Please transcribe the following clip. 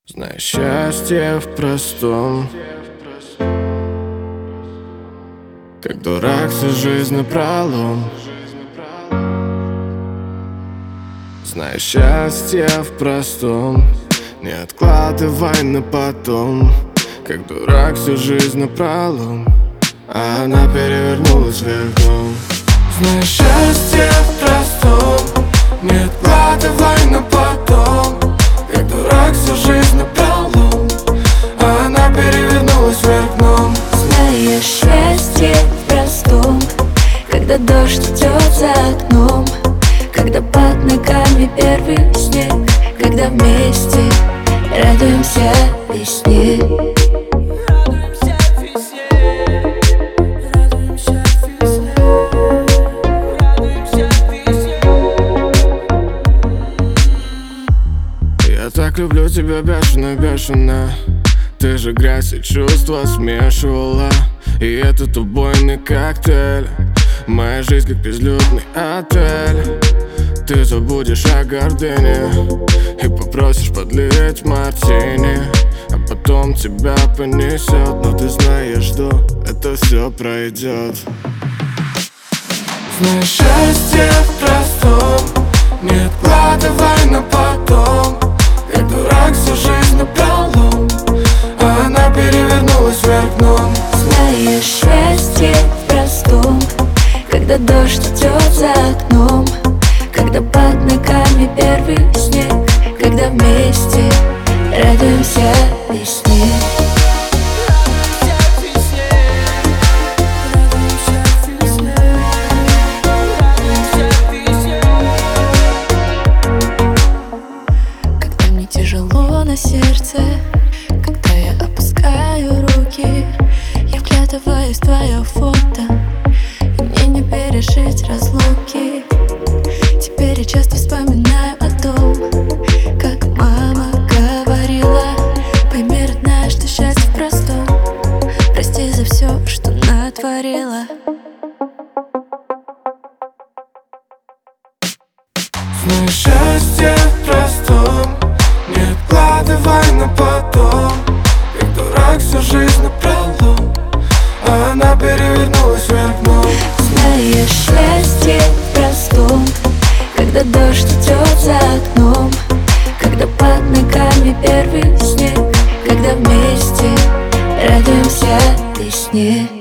Знаю, счастье в простом, как дурак всю жизнь напролом. Знаю, счастье в простом, не откладывай на потом, как дурак всю жизнь напролом, а она перевернулась вверх дном. Знаю, счастье в простом, не откладывай на потом, как дурак всю жизнь напролом, а она перевернулась вверх дном. Знаю, счастье в простом, когда дождь идет за окном, когда под ногами первый снег, когда вместе радуемся весне. Я так люблю тебя бешено, бешено. Ты же грязь и чувства смешивала, и этот убойный коктейль. Моя жизнь как безлюдный отель. Ты забудешь о гордыне и попросишь подлить мартини, а потом тебя понесет. Но ты знаешь, что это все пройдет. Знаешь, счастье в простом, не откладывай на потом, как дурак всю жизнь напролом, а она перевернулась вверх дном. Знаешь, счастье в простом, когда дождь идет за окном, когда под ногами первый снег, когда вместе радуемся весне. Когда мне тяжело на сердце, когда я опускаю руки, я вглядываюсь в твое фото, и мне не пережить разлуки. Теперь я часто вспоминаю о том, как мама говорила: пойми, родная, что счастье в простом, прости за все, что натворила. Знаешь, счастье в простом, не откладывай на потом, как дурак всю жизнь напролом, а она перевернулась вверх дном. Знаешь, счастье в простом, когда дождь идет за окном, когда под ногами первый снег, когда вместе радуемся весне.